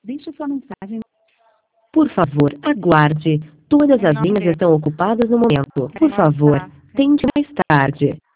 Deixe sua mensagem. Por favor, aguarde. Todas as linhas estão ocupadas no momento. Por favor, tente mais tarde.